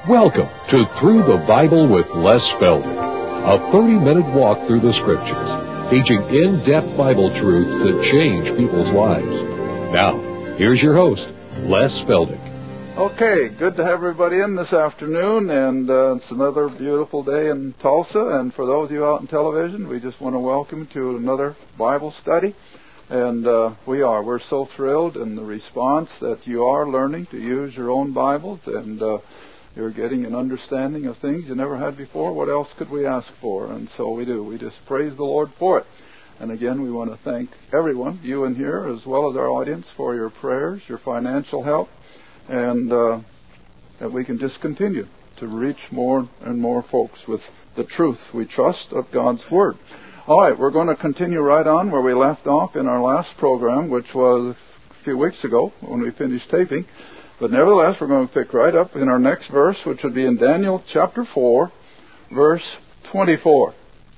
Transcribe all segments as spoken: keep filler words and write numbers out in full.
Welcome to Through the Bible with Les Feldick, a thirty-minute walk through the Scriptures, teaching in-depth Bible truths that change people's lives. Now, here's your host, Les Feldick. Okay, good to have everybody in this afternoon, and uh, it's another beautiful day in Tulsa, and for those of you out on television, we just want to welcome you to another Bible study, and uh, we are. We're so thrilled in the response that you are learning to use your own Bibles, and uh, you're getting an understanding of things you never had before. What else could we ask for? And so we do. We just praise the Lord for it. And again, we want to thank everyone, you in here, as well as our audience, for your prayers, your financial help, and uh, that we can just continue to reach more and more folks with the truth, we trust, of God's Word. All right, we're going to continue right on where we left off in our last program, which was a few weeks ago when we finished taping. But nevertheless, we're going to pick right up in our next verse, which would be in Daniel chapter four, verse twenty-four.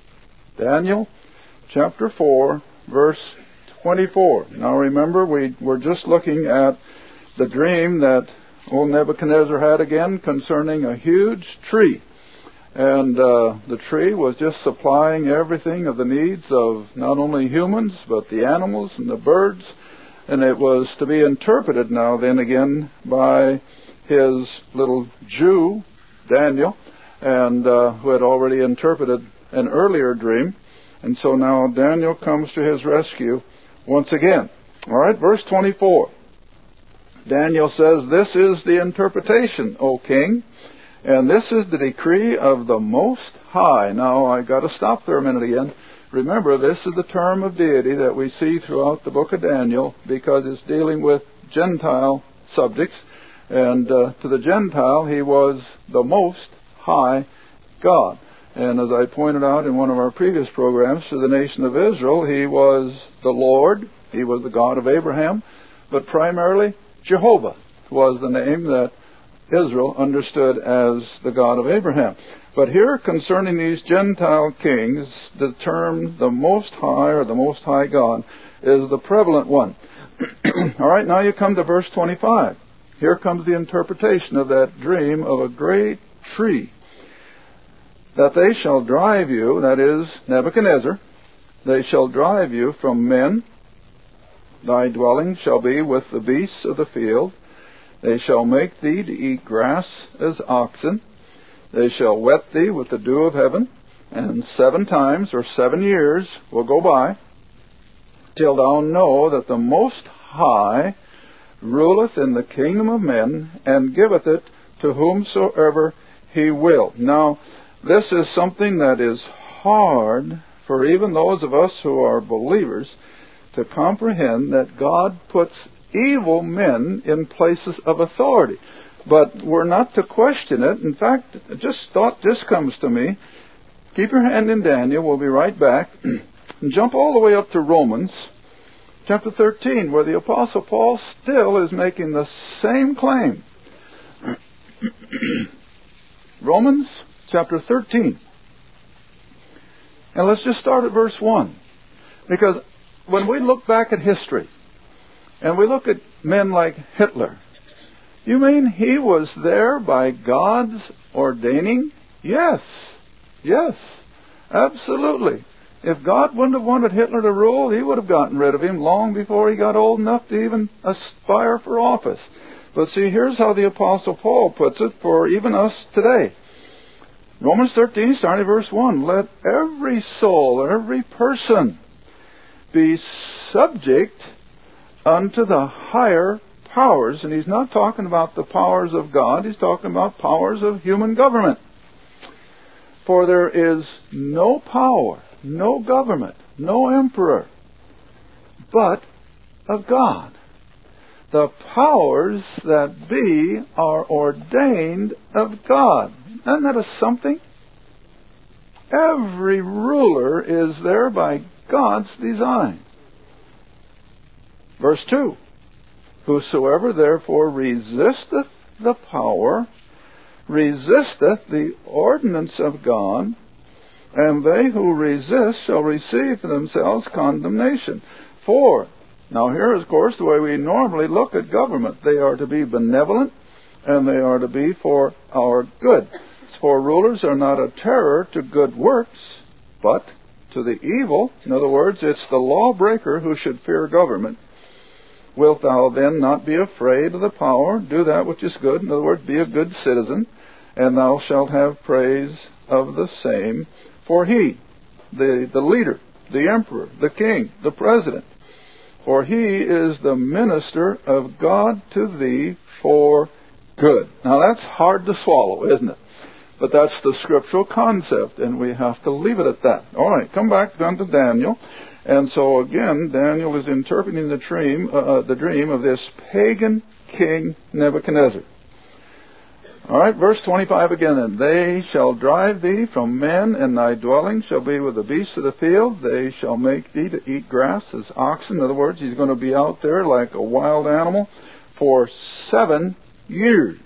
Daniel chapter four, verse twenty-four. Now remember, we were just looking at the dream that old Nebuchadnezzar had again concerning a huge tree. And uh, the tree was just supplying everything of the needs of not only humans, but the animals and the birds. And it was to be interpreted now then again by his little Jew, Daniel, and uh, who had already interpreted an earlier dream. And so now Daniel comes to his rescue once again. All right, verse twenty-four. Daniel says, "This is the interpretation, O king, and this is the decree of the Most High." Now, I got to stop there a minute again. Remember, this is the term of deity that we see throughout the book of Daniel because it's dealing with Gentile subjects. And uh, to the Gentile, he was the Most High God. And as I pointed out in one of our previous programs, to the nation of Israel, he was the Lord. He was the God of Abraham. But primarily, Jehovah was the name that Israel understood as the God of Abraham. But here, concerning these Gentile kings, the term the Most High or the Most High God is the prevalent one. All right, now you come to verse twenty-five. Here comes the interpretation of that dream of a great tree. "That they shall drive you," that is, Nebuchadnezzar, "they shall drive you from men. Thy dwelling shall be with the beasts of the field. They shall make thee to eat grass as oxen. They shall wet thee with the dew of heaven, and seven times or seven years will go by, till thou know that the Most High ruleth in the kingdom of men, and giveth it to whomsoever he will." Now, this is something that is hard for even those of us who are believers to comprehend, that God puts evil men in places of authority. But we're not to question it. In fact, just thought this comes to me. Keep your hand in Daniel. We'll be right back. And jump all the way up to Romans chapter thirteen, where the Apostle Paul still is making the same claim. Romans chapter thirteen. And let's just start at verse one. Because when we look back at history, and we look at men like Hitler, you mean he was there by God's ordaining? Yes. Yes. Absolutely. If God wouldn't have wanted Hitler to rule, he would have gotten rid of him long before he got old enough to even aspire for office. But see, here's how the Apostle Paul puts it for even us today. Romans thirteen, starting at verse one. "Let every soul, every person, be subject unto the higher powers." And he's not talking about the powers of God. He's talking about powers of human government. "For there is no power, no government, no emperor, but of God. The powers that be are ordained of God." Isn't that a something? Every ruler is there by God's design. Verse two. "Whosoever therefore resisteth the power, resisteth the ordinance of God, and they who resist shall receive for themselves condemnation. For," now here is, of course, the way we normally look at government. "They are to be benevolent, and they are to be for our good. For rulers are not a terror to good works, but to the evil. In other words, it's the lawbreaker who should fear government. Wilt thou then not be afraid of the power? Do that which is good. In other words, be a good citizen, and thou shalt have praise of the same. For he, the, the leader, the emperor, the king, the president, for he is the minister of God to thee for good. Now that's hard to swallow, isn't it? But that's the scriptural concept, and we have to leave it at that. All right, come back down to Daniel. And so again, Daniel is interpreting the dream, uh, the dream of this pagan king Nebuchadnezzar. All right, verse twenty-five again. And they shall drive thee from men, and thy dwelling shall be with the beasts of the field. They shall make thee to eat grass as oxen. In other words, he's going to be out there like a wild animal for seven years.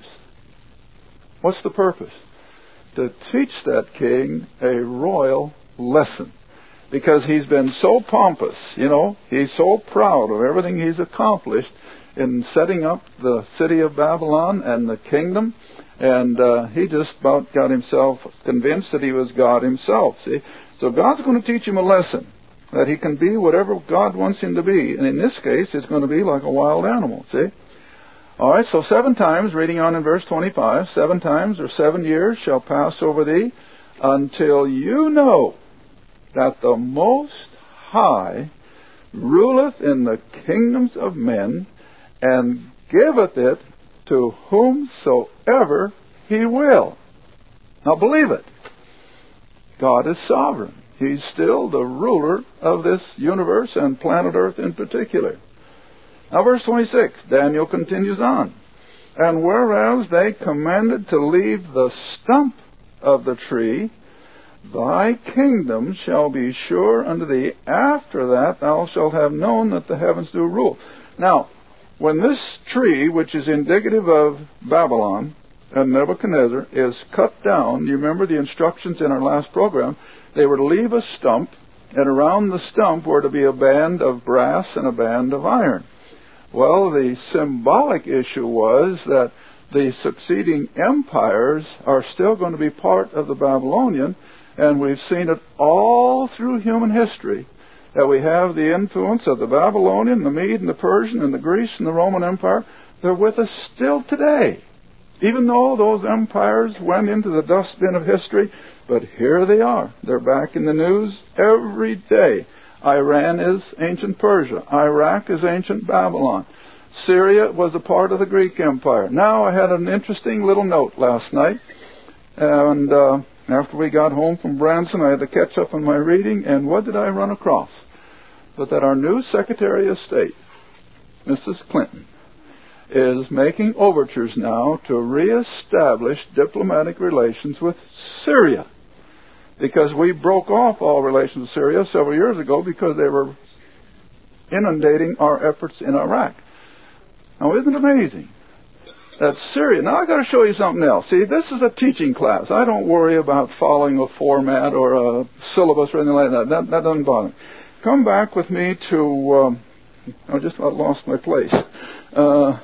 What's the purpose? To teach that king a royal lesson. Because he's been so pompous, you know, he's so proud of everything he's accomplished in setting up the city of Babylon and the kingdom, and uh, he just about got himself convinced that he was God himself, see. So God's going to teach him a lesson, that he can be whatever God wants him to be, and in this case, it's going to be like a wild animal, see. All right, so seven times, reading on in verse twenty-five, seven times or seven years shall pass over thee until you know that the Most High ruleth in the kingdoms of men, and giveth it to whomsoever he will. Now believe it. God is sovereign. He's still the ruler of this universe and planet Earth in particular. Now verse twenty-six, Daniel continues on. And whereas they commanded to leave the stump of the tree, thy kingdom shall be sure unto thee. After that thou shalt have known that the heavens do rule. Now, when this tree, which is indicative of Babylon and Nebuchadnezzar, is cut down, you remember the instructions in our last program, they were to leave a stump, and around the stump were to be a band of brass and a band of iron. Well, the symbolic issue was that the succeeding empires are still going to be part of the Babylonian. And we've seen it all through human history, that we have the influence of the Babylonian, the Mede, and the Persian, and the Greece, and the Roman Empire. They're with us still today. Even though those empires went into the dustbin of history, but here they are. They're back in the news every day. Iran is ancient Persia. Iraq is ancient Babylon. Syria was a part of the Greek Empire. Now, I had an interesting little note last night, and uh, after we got home from Branson, I had to catch up on my reading, and what did I run across? But that our new Secretary of State, Missus Clinton, is making overtures now to reestablish diplomatic relations with Syria. Because we broke off all relations with Syria several years ago because they were inundating our efforts in Iraq. Now, isn't it amazing? That's Syria. Now, I've got to show you something else. See, this is a teaching class. I don't worry about following a format or a syllabus or anything like that. That, that doesn't bother me. Come back with me to, um, I just about lost my place. Uh,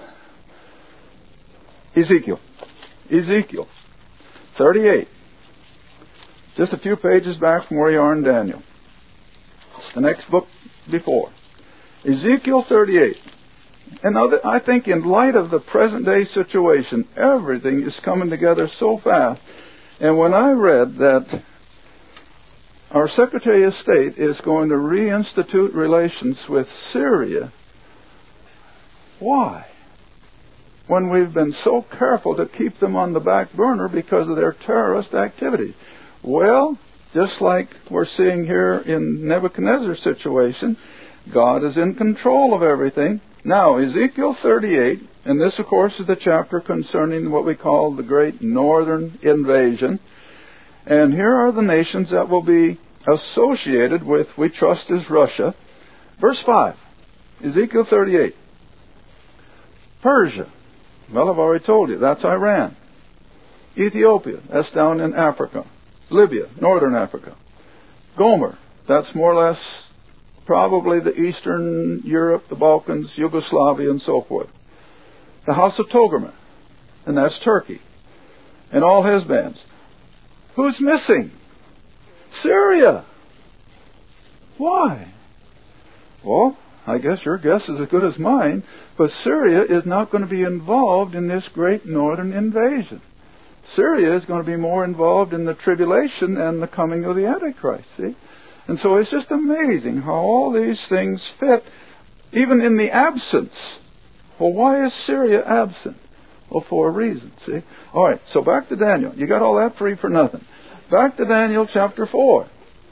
Ezekiel. Ezekiel. thirty-eight. Just a few pages back from where you are in Daniel. It's the next book before. Ezekiel thirty-eight. And now, I think in light of the present day situation, everything is coming together so fast. And when I read that our Secretary of State is going to reinstitute relations with Syria, why? When we've been so careful to keep them on the back burner because of their terrorist activity. Well, just like we're seeing here in Nebuchadnezzar's situation, God is in control of everything. Now, Ezekiel thirty-eight, and this, of course, is the chapter concerning what we call the Great Northern Invasion. And here are the nations that will be associated with, we trust, is Russia. Verse five, Ezekiel thirty-eight. Persia. Well, I've already told you, that's Iran. Ethiopia, that's down in Africa. Libya, northern Africa. Gomer, that's more or less probably the Eastern Europe, the Balkans, Yugoslavia, and so forth. The house of Togarmah, and that's Turkey, and all his bands. Who's missing? Syria. Why? Well, I guess your guess is as good as mine, but Syria is not going to be involved in this great northern invasion. Syria is going to be more involved in the tribulation and the coming of the Antichrist, see? And so it's just amazing how all these things fit, even in the absence. Well, why is Syria absent? Well, for a reason, see? All right, so back to Daniel. You got all that free for nothing. Back to Daniel chapter four.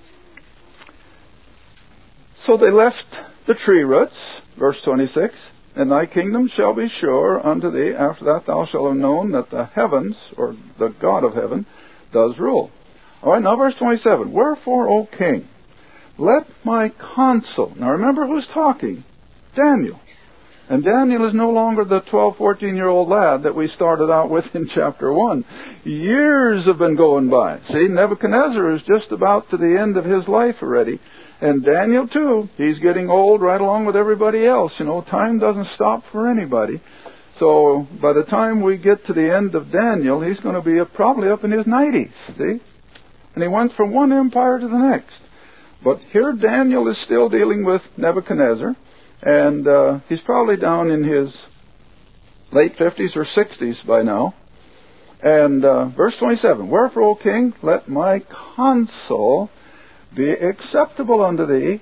So they left the tree roots, verse twenty-six, and thy kingdom shall be sure unto thee. After that thou shalt have known that the heavens, or the God of heaven, does rule. All right, now verse twenty-seven. Wherefore, O king, let my counsel. Now remember who's talking. Daniel. And Daniel is no longer the twelve, fourteen-year-old lad that we started out with in chapter one. Years have been going by. See, Nebuchadnezzar is just about to the end of his life already. And Daniel, too, he's getting old right along with everybody else. You know, time doesn't stop for anybody. So by the time we get to the end of Daniel, he's going to be up, probably up in his nineties, see? And he went from one empire to the next. But here Daniel is still dealing with Nebuchadnezzar. And uh, he's probably down in his late fifties or sixties by now. And uh, verse twenty-seven, Wherefore, O king, let my counsel be acceptable unto thee.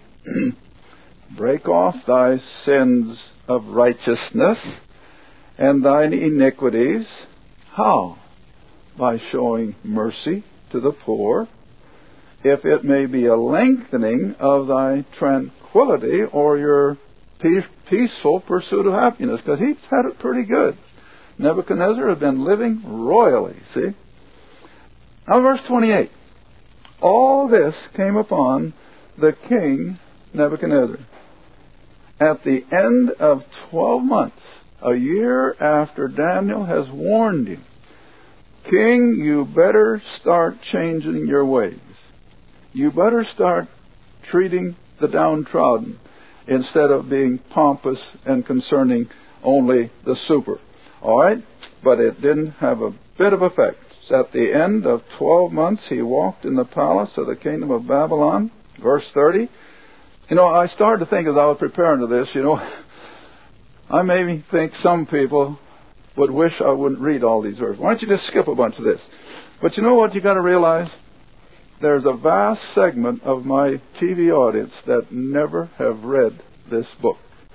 Break off thy sins of righteousness and thine iniquities. How? By showing mercy to the poor, if it may be a lengthening of thy tranquility or your peaceful pursuit of happiness, because he's had it pretty good. Nebuchadnezzar had been living royally, see? Now verse twenty-eight. All this came upon the king Nebuchadnezzar. At the end of twelve months, a year after Daniel has warned him, King, you better start changing your ways. You better start treating the downtrodden instead of being pompous and concerning only the super. All right? But it didn't have a bit of effect. At the end of twelve months, he walked in the palace of the kingdom of Babylon. Verse thirty. You know, I started to think as I was preparing to this, you know, I maybe think some people would wish I wouldn't read all these verses. Why don't you just skip a bunch of this? But you know what you got to realize? There's a vast segment of my T V audience that never have read this book.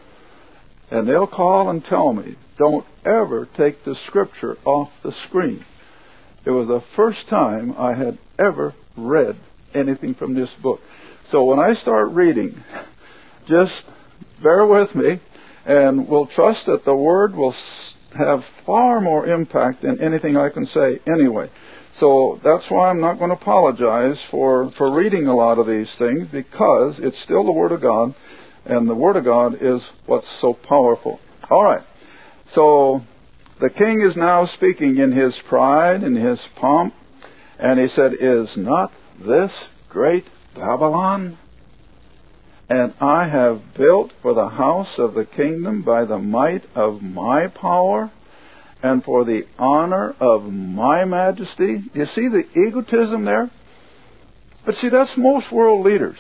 And they'll call and tell me, don't ever take the scripture off the screen. It was the first time I had ever read anything from this book. So when I start reading, just bear with me, and we'll trust that the Word will have far more impact than anything I can say anyway. So that's why I'm not going to apologize for, for reading a lot of these things, because it's still the Word of God, and the Word of God is what's so powerful. All right. So the king is now speaking in his pride and his pomp, and he said, Is not this great Babylon? And I have built for the house of the kingdom by the might of my power, and for the honor of my majesty. You see the egotism there? But see, that's most world leaders.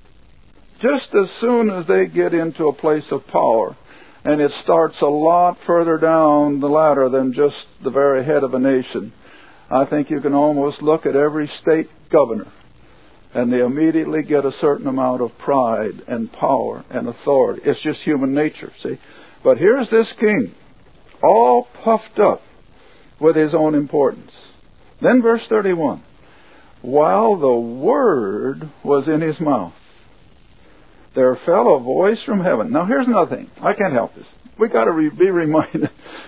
Just as soon as they get into a place of power, and it starts a lot further down the ladder than just the very head of a nation, I think you can almost look at every state governor, and they immediately get a certain amount of pride and power and authority. It's just human nature, see? But here's this king, all puffed up with his own importance. Then verse thirty-one. While the word was in his mouth, there fell a voice from heaven. Now here's another thing. I can't help this. We've got to re- be reminded.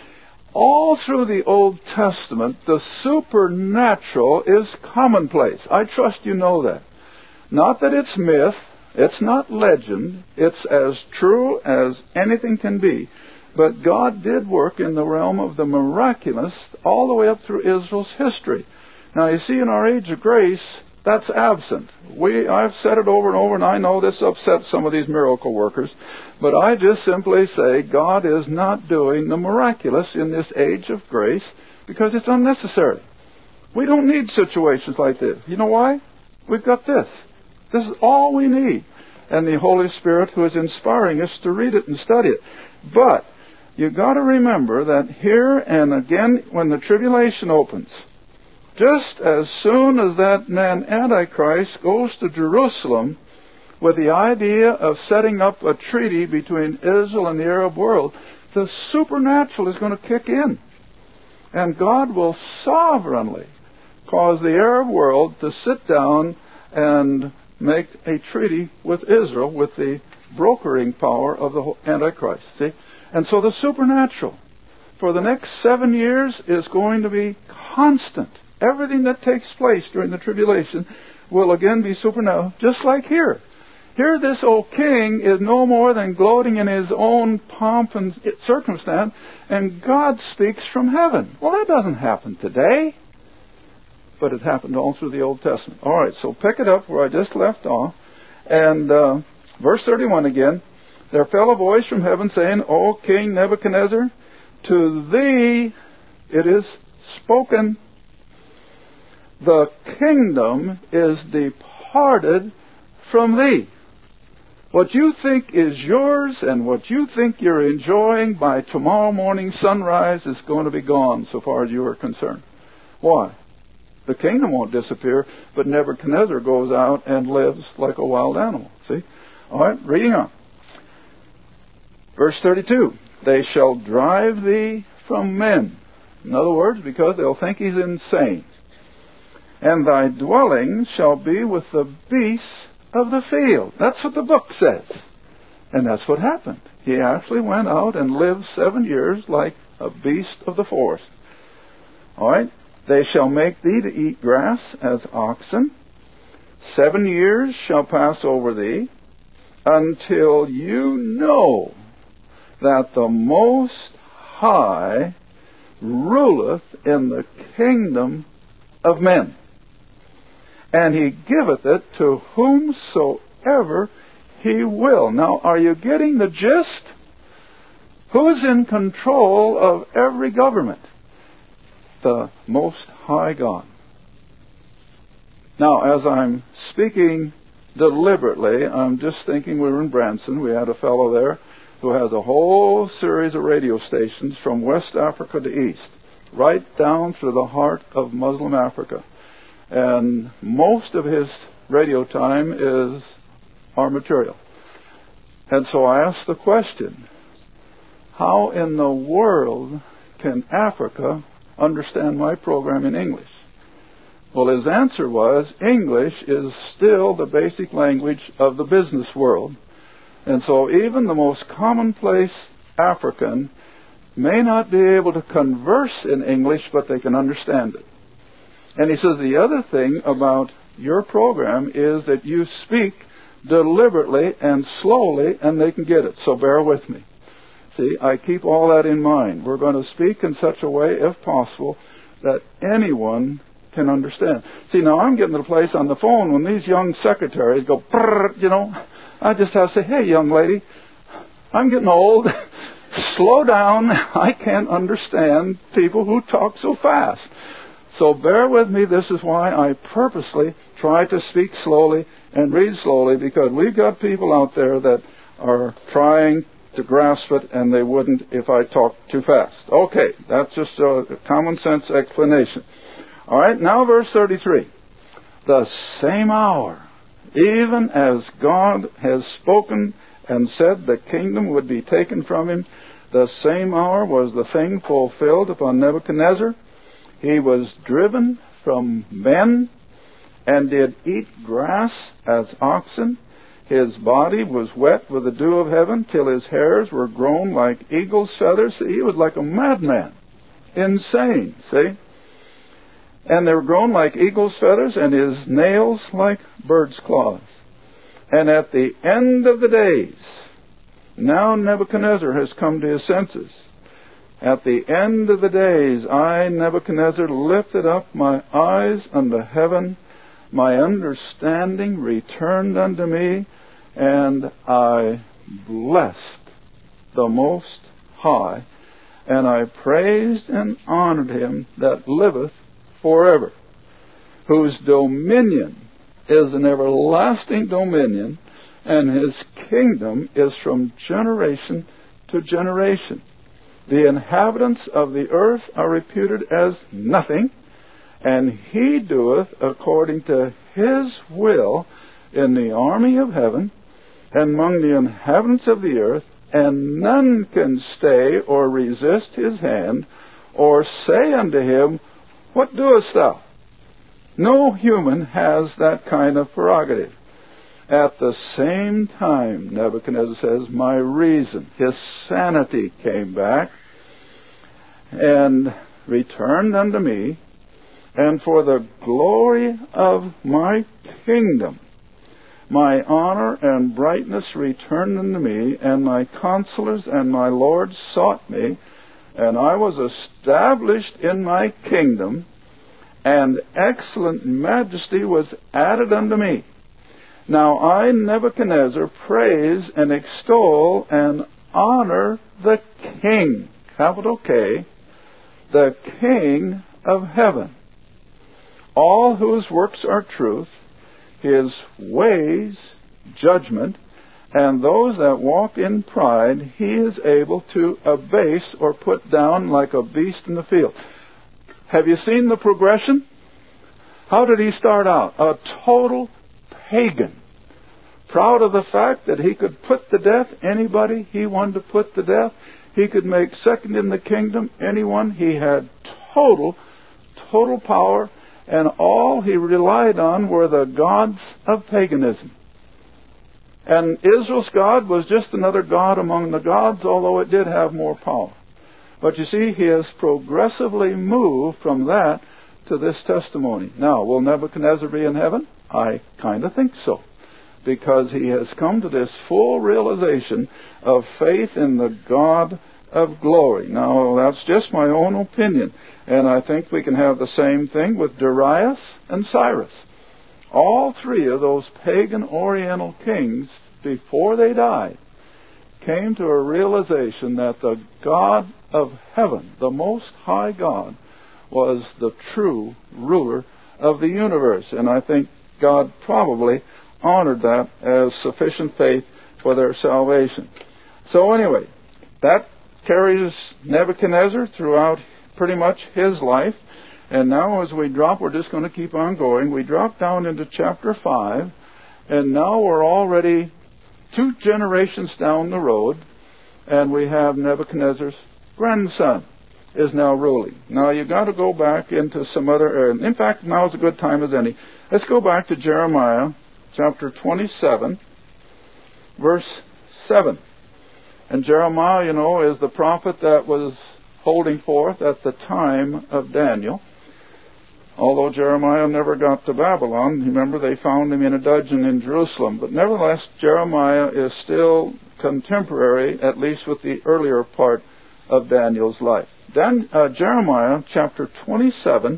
All through the Old Testament, the supernatural is commonplace. I trust you know that. Not that it's myth. It's not legend. It's as true as anything can be. But God did work in the realm of the miraculous all the way up through Israel's history. Now, you see, in our age of grace, that's absent. We, I've said it over and over, and I know this upsets some of these miracle workers, but I just simply say God is not doing the miraculous in this age of grace because it's unnecessary. We don't need situations like this. You know why? We've got this. This is all we need. And the Holy Spirit who is inspiring us to read it and study it. But you've got to remember that here and again when the tribulation opens, just as soon as that man Antichrist goes to Jerusalem with the idea of setting up a treaty between Israel and the Arab world, the supernatural is going to kick in. And God will sovereignly cause the Arab world to sit down and make a treaty with Israel with the brokering power of the Antichrist. See? And so the supernatural for the next seven years is going to be constant. Everything that takes place during the tribulation will again be supernatural, just like here. Here this old king is no more than gloating in his own pomp and circumstance, and God speaks from heaven. Well, that doesn't happen today, but it happened all through the Old Testament. All right, so pick it up where I just left off. And uh, verse thirty-one again. There fell a voice from heaven saying, O King Nebuchadnezzar, to thee it is spoken, the kingdom is departed from thee. What you think is yours and what you think you're enjoying by tomorrow morning sunrise is going to be gone so far as you are concerned. Why? The kingdom won't disappear, but Nebuchadnezzar goes out and lives like a wild animal. See? All right, reading on. Verse thirty-two. They shall drive thee from men. In other words, because they'll think he's insane. And thy dwelling shall be with the beasts of the field. That's what the book says. And that's what happened. He actually went out and lived seven years like a beast of the forest. All right? They shall make thee to eat grass as oxen. Seven years shall pass over thee, until you know that the Most High ruleth in the kingdom of men. And he giveth it to whomsoever he will. Now, are you getting the gist? Who's in control of every government? The Most High God. Now, as I'm speaking deliberately, I'm just thinking we were in Branson. We had a fellow there who has a whole series of radio stations from West Africa to East, right down through the heart of Muslim Africa. And most of his radio time is our material. And so I asked the question, how in the world can Africa understand my program in English? Well, his answer was, English is still the basic language of the business world. And so even the most commonplace African may not be able to converse in English, but they can understand it. And he says the other thing about your program is that you speak deliberately and slowly, and they can get it. So bear with me. See, I keep all that in mind. We're going to speak in such a way, if possible, that anyone can understand. See, now I'm getting to the place on the phone when these young secretaries go, brrr, you know, I just have to say, hey, young lady, I'm getting old. Slow down. I can't understand people who talk so fast. So bear with me. This is why I purposely try to speak slowly and read slowly, because we've got people out there that are trying to grasp it, and they wouldn't if I talked too fast. Okay, that's just a common sense explanation. All right, now verse thirty-three. The same hour, even as God has spoken and said the kingdom would be taken from him, the same hour was the thing fulfilled upon Nebuchadnezzar. He was driven from men and did eat grass as oxen. His body was wet with the dew of heaven till his hairs were grown like eagle's feathers. See, he was like a madman. Insane, see? And they were grown like eagle's feathers, and his nails like bird's claws. And at the end of the days, now Nebuchadnezzar has come to his senses. At the end of the days, I, Nebuchadnezzar, lifted up my eyes unto heaven. My understanding returned unto me, and I blessed the Most High, And I praised and honored him that liveth forever, whose dominion is an everlasting dominion, and his kingdom is from generation to generation. The inhabitants of the earth are reputed as nothing, and he doeth according to his will in the army of heaven and among the inhabitants of the earth, and none can stay or resist his hand, or say unto him, What doest thou? No human has that kind of prerogative. At the same time, Nebuchadnezzar says, my reason, his sanity came back and returned unto me, and for the glory of my kingdom, my honor and brightness returned unto me, and my counselors and my lords sought me, and I was established in my kingdom, and excellent majesty was added unto me. Now I, Nebuchadnezzar, praise and extol and honor the King, capital K, the King of heaven, all whose works are truth, his ways judgment, and those that walk in pride he is able to abase or put down like a beast in the field. Have you seen the progression? How did he start out? A total pagan, proud of the fact that he could put to death anybody he wanted to put to death. He could make second in the kingdom anyone. He had total, total power, and all he relied on were the gods of paganism. And Israel's God was just another god among the gods, although it did have more power. But you see, he has progressively moved from that to this testimony. Now, will Nebuchadnezzar be in heaven? I kind of think so, because he has come to this full realization of faith in the God of glory. Now, that's just my own opinion, and I think we can have the same thing with Darius and Cyrus. All three of those pagan Oriental kings, before they died, came to a realization that the God of heaven, the Most High God, was the true ruler of the universe. And I think God probably honored that as sufficient faith for their salvation. So anyway, that carries Nebuchadnezzar throughout pretty much his life. And now as we drop, we're just going to keep on going. We drop down into chapter five, and now we're already two generations down the road, and we have Nebuchadnezzar's grandson is now ruling. Now you've got to go back into some other, uh, in fact, now is a good time as any. Let's go back to Jeremiah chapter twenty-seven, verse seven. And Jeremiah, you know, is the prophet that was holding forth at the time of Daniel. Although Jeremiah never got to Babylon, remember they found him in a dungeon in Jerusalem. But nevertheless, Jeremiah is still contemporary, at least with the earlier part of Daniel's life. Dan, uh, Jeremiah chapter twenty-seven.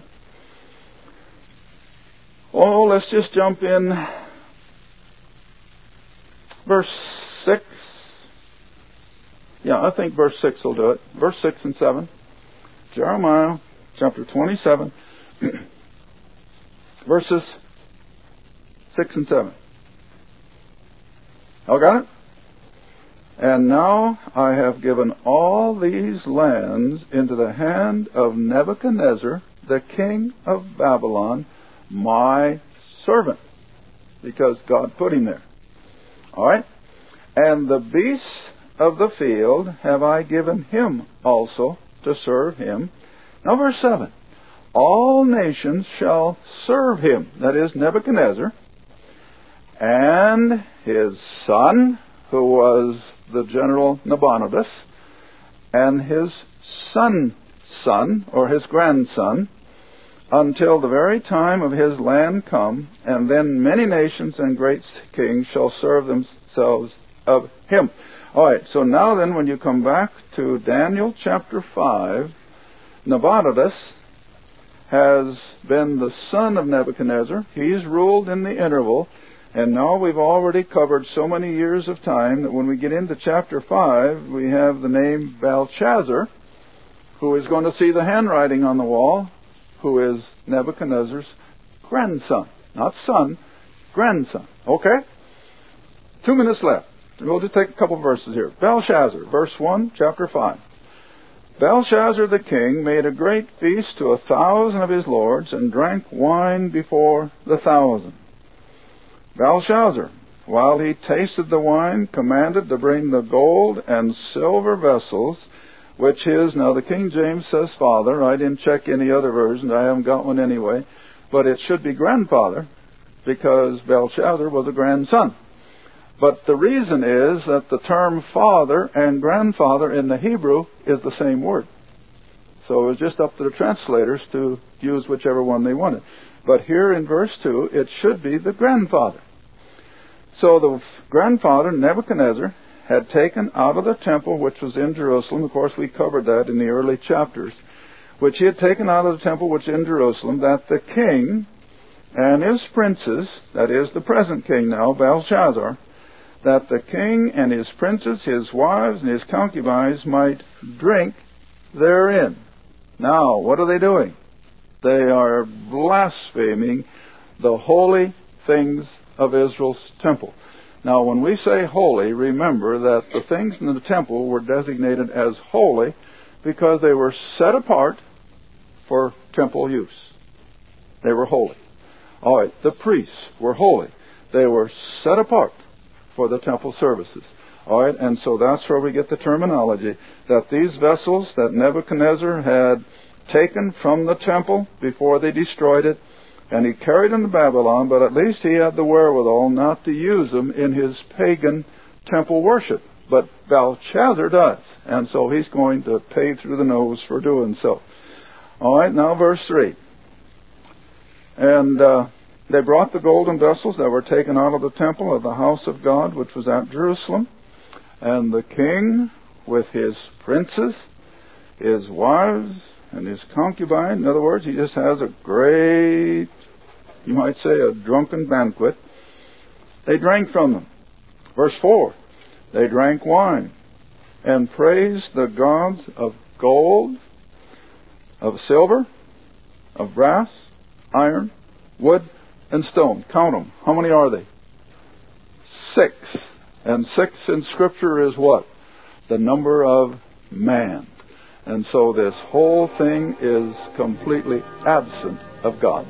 Oh, let's just jump in verse six. Yeah, I think verse six will do it. Verse six and seven. Jeremiah chapter twenty-seven, verses six and seven. All got it? And now I have given all these lands into the hand of Nebuchadnezzar, the king of Babylon, my servant, because God put him there. All right? And the beasts of the field have I given him also to serve him. Now verse seven. All nations shall serve him, that is Nebuchadnezzar, and his son, who was the general Nabonidus, and his son's son, or his grandson, until the very time of his land come, and then many nations and great kings shall serve themselves of him. All right, so now then, when you come back to Daniel chapter five, Nabonidus has been the son of Nebuchadnezzar. He's ruled in the interval, and now we've already covered so many years of time that when we get into chapter five, we have the name Belshazzar, who is going to see the handwriting on the wall, who is Nebuchadnezzar's grandson. Not son, grandson. Okay? Two minutes left. We'll just take a couple verses here. Belshazzar, verse one, chapter five. Belshazzar the king made a great feast to a thousand of his lords, and drank wine before the thousand. Belshazzar, while he tasted the wine, commanded to bring the gold and silver vessels, which his, now the King James says father. I didn't check any other version. I haven't got one anyway. But it should be grandfather, because Belshazzar was a grandson. But the reason is that the term father and grandfather in the Hebrew is the same word. So it was just up to the translators to use whichever one they wanted. But here in verse two, it should be the grandfather. So the grandfather, Nebuchadnezzar, had taken out of the temple which was in Jerusalem. Of course, we covered that in the early chapters. Which he had taken out of the temple which is in Jerusalem, that the king and his princes, that is the present king now, Belshazzar, that the king and his princes, his wives, and his concubines might drink therein. Now, what are they doing? They are blaspheming the holy things of Israel's temple. Now, when we say holy, remember that the things in the temple were designated as holy because they were set apart for temple use. They were holy. All right, the priests were holy. They were set apart for the temple services. All right, and so that's where we get the terminology that these vessels that Nebuchadnezzar had taken from the temple before they destroyed it, and he carried them to Babylon, but at least he had the wherewithal not to use them in his pagan temple worship. But Belshazzar does, and so he's going to pay through the nose for doing so. All right, now verse three. And uh, they brought the golden vessels that were taken out of the temple of the house of God, which was at Jerusalem, and the king with his princes, his wives, and his concubine. In other words, he just has a great, you might say, a drunken banquet. They drank from them. Verse four. They drank wine and praised the gods of gold, of silver, of brass, iron, wood, and stone. Count them. How many are they? Six. And six in Scripture is what? The number of man. And so this whole thing is completely absent of God.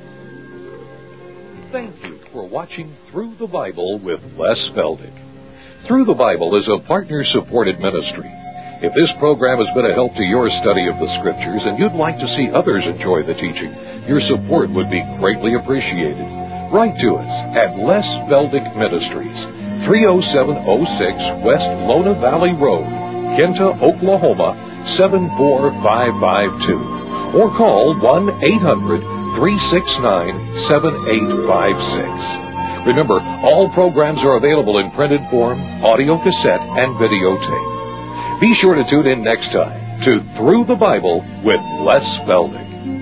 Thank you for watching Through the Bible with Les Feldick. Through the Bible is a partner-supported ministry. If this program has been a help to your study of the Scriptures and you'd like to see others enjoy the teaching, your support would be greatly appreciated. Write to us at Les Feldick Ministries, three oh seven oh six West Lona Valley Road, Kenta, Oklahoma, seven four five five two, or call one eight hundred three six nine seven eight five six. Remember, all programs are available in printed form, audio cassette, and videotape. Be sure to tune in next time to Through the Bible with Les Feldick.